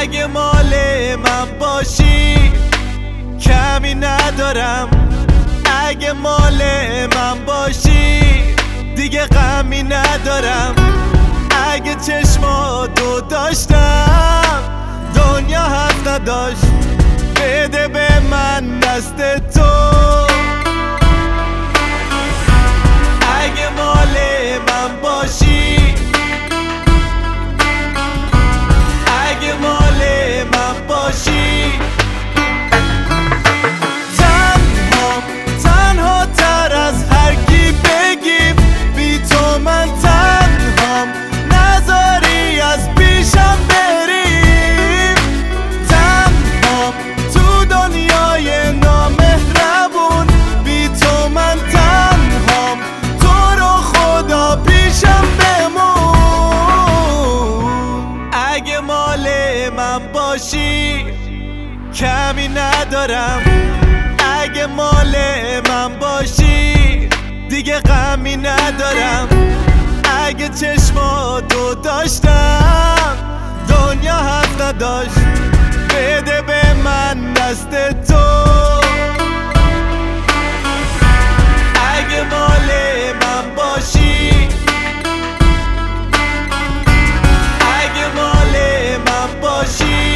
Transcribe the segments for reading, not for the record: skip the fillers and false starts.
اگه مال من باشی کمی ندارم، اگه مال من باشی دیگه غمی ندارم. اگه چشماتو داشتم دنیا حق نداشت. بده به من دست تو، اگه مال من باشی، اگه مال من باشی. تنها تر از هر کی بگیم، بی تو من تنهام، نذاری از پیشم بریم. تنهام تو دنیای نامهربون، بی تو من تنهام، تو رو خدا پیشم بمون. اگه مال من باشی کمی ندارم، اگه مال من باشی دیگه غمی ندارم. اگه چشماتو داشتم دنیا حق نداشت. بده به من دست تو، اگه مال من باشی، اگه مال من باشی.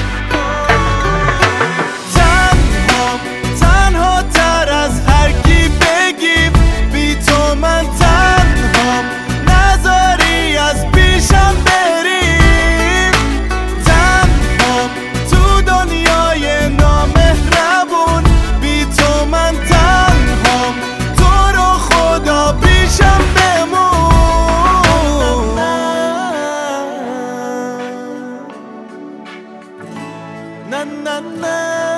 تنها تر از هر کی بگیم، بی تو من تنهام، نذاری از پیشم بریم. تنهام تو دنیای نامهربون، بی تو من تنهام، تو رو خدا پیشم بمون. نه نه نه